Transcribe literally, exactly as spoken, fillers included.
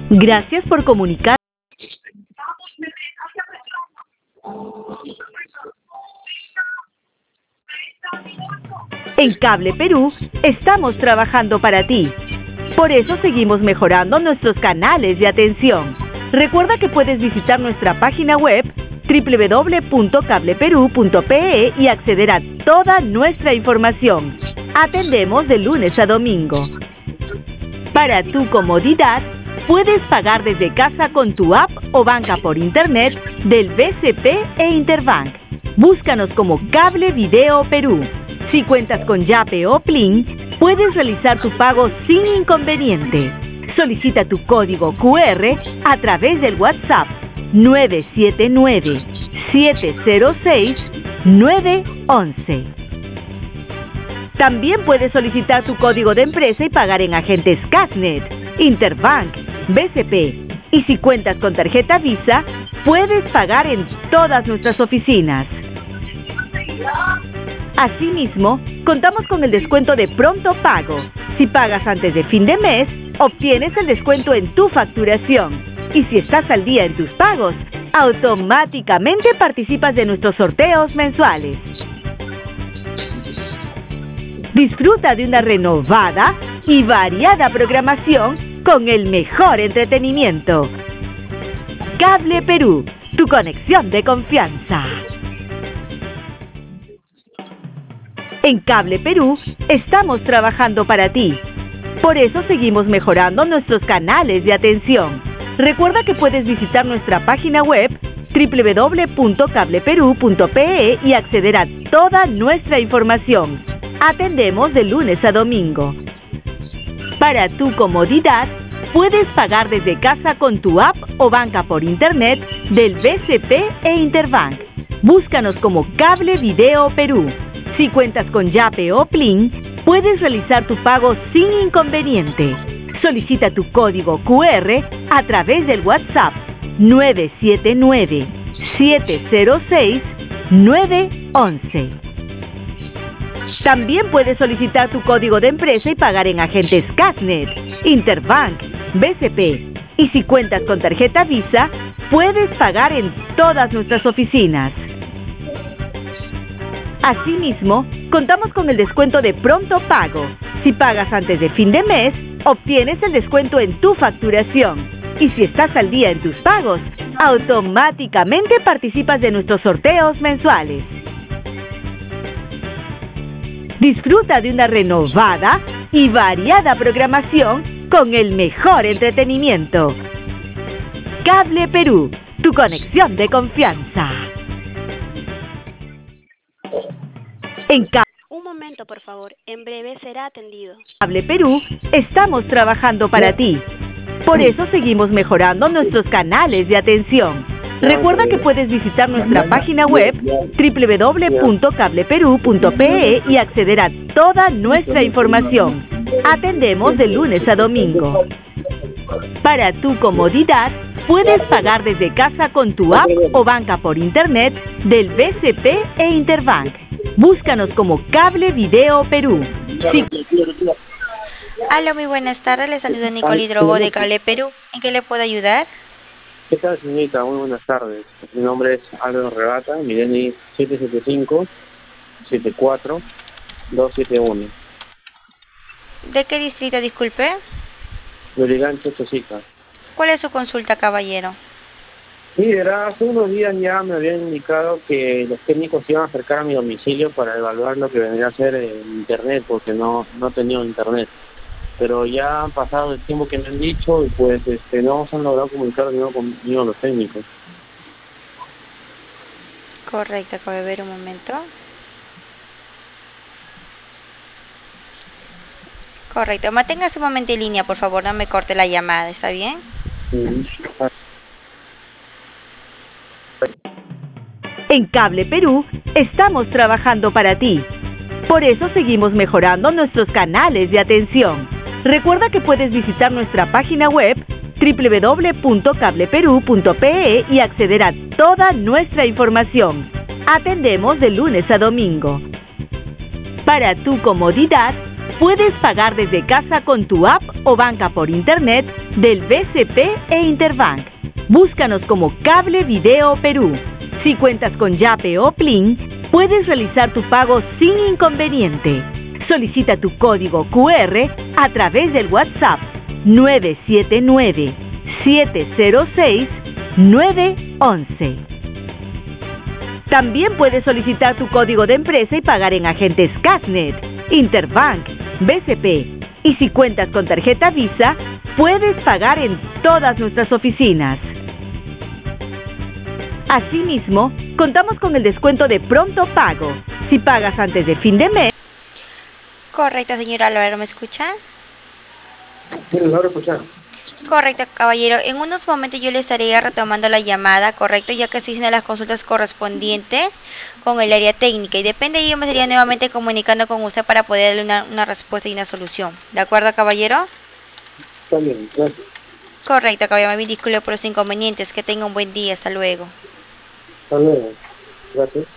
Gracias por comunicar. En Cable Perú estamos trabajando para ti. Por eso seguimos mejorando nuestros canales de atención. Recuerda que puedes visitar nuestra página web doble u doble u doble u punto cable perú punto pe e y acceder a toda nuestra información. Atendemos de lunes a domingo. Para tu comodidad, puedes pagar desde casa con tu app o banca por internet del B C P e Interbank. Búscanos como Cable Video Perú. Si cuentas con Yape o Plin, puedes realizar tu pago sin inconveniente. Solicita tu código cu erre a través del WhatsApp nueve siete nueve, siete cero seis, nueve once. También puedes solicitar tu código de empresa y pagar en agentes Casnet, Interbank, B C P. Y si cuentas con tarjeta Visa, puedes pagar en todas nuestras oficinas. Asimismo, contamos con el descuento de pronto pago. Si pagas antes de fin de mes, obtienes el descuento en tu facturación. Y si estás al día en tus pagos, automáticamente participas de nuestros sorteos mensuales. Disfruta de una renovada y variada programación con el mejor entretenimiento. Cable Perú, tu conexión de confianza. En Cable Perú estamos trabajando para ti. Por eso seguimos mejorando nuestros canales de atención. Recuerda que puedes visitar nuestra página web doble u doble u doble u punto cable perú punto pe e y acceder a toda nuestra información. Atendemos de lunes a domingo. Para tu comodidad, puedes pagar desde casa con tu app o banca por internet del B C P e Interbank. Búscanos como Cable Video Perú. Si cuentas con Yape o Plin, puedes realizar tu pago sin inconveniente. Solicita tu código cu erre a través del WhatsApp nueve siete nueve, siete cero seis, nueve once. También puedes solicitar tu código de empresa y pagar en agentes Casnet, Interbank, B C P. Y si cuentas con tarjeta Visa, puedes pagar en todas nuestras oficinas. Asimismo, contamos con el descuento de pronto pago. Si pagas antes de fin de mes, obtienes el descuento en tu facturación. Y si estás al día en tus pagos, automáticamente participas de nuestros sorteos mensuales. Disfruta de una renovada y variada programación con el mejor entretenimiento. Cable Perú, tu conexión de confianza. En Cable Un momento, por favor. En breve será atendido. Cable Perú estamos trabajando para ti. Por eso seguimos mejorando nuestros canales de atención. Recuerda que puedes visitar nuestra página web doble u doble u doble u punto cable perú punto pe e y acceder a toda nuestra información. Atendemos de lunes a domingo. Para tu comodidad, puedes pagar desde casa con tu app o banca por internet del B C P e Interbank. Búscanos como Cable Video Perú. Sí. Hola, muy buenas tardes. Les saludo Nicole Drogo de Cable Perú. ¿En qué le puedo ayudar? ¿Qué tal, señorita? Muy buenas tardes. Mi nombre es Álvaro Rebata, mi D N I es siete siete cinco, siete cuatro, dos siete uno. ¿De qué distrito, disculpe? Lurigancho, Chosica. ¿Cuál es su consulta, caballero? Sí, verá, hace unos días ya me habían indicado que los técnicos se iban a acercar a mi domicilio para evaluar lo que vendría a ser el internet, porque no, no tenía internet. Pero ya han pasado el tiempo que me han dicho y pues este no se han logrado comunicar de nuevo conmigo los técnicos. Correcto, acabo de ver un momento. Correcto, manténgase un momento en línea, por favor, no me corte la llamada, ¿está bien? Sí. En Cable Perú estamos trabajando para ti. Por eso seguimos mejorando nuestros canales de atención. Recuerda que puedes visitar nuestra página web doble u doble u doble u punto cable perú punto pe e y acceder a toda nuestra información. Atendemos de lunes a domingo. Para tu comodidad, puedes pagar desde casa con tu app o banca por internet del B C P e Interbank. Búscanos como Cable Video Perú. Si cuentas con Yape o Plin, puedes realizar tu pago sin inconveniente. Solicita tu código Q R a través del WhatsApp nueve siete nueve, siete cero seis, nueve once. También puedes solicitar tu código de empresa y pagar en agentes Casnet, Interbank, B C P. Y si cuentas con tarjeta Visa, puedes pagar en todas nuestras oficinas. Asimismo, contamos con el descuento de pronto pago. Si pagas antes de fin de mes... Correcto, señora Álvaro, ¿me escucha? Sí, lo logro escuchar. Correcto, caballero. En unos momentos yo le estaría retomando la llamada, correcto, ya que estoy haciendo las consultas correspondientes con el área técnica y depende de ello me estaría nuevamente comunicando con usted para poder darle una, una respuesta y una solución. ¿De acuerdo, caballero? Está bien, gracias. Correcto, caballero. Me disculpo por los inconvenientes. Que tenga un buen día. Hasta luego. Hasta luego. Gracias.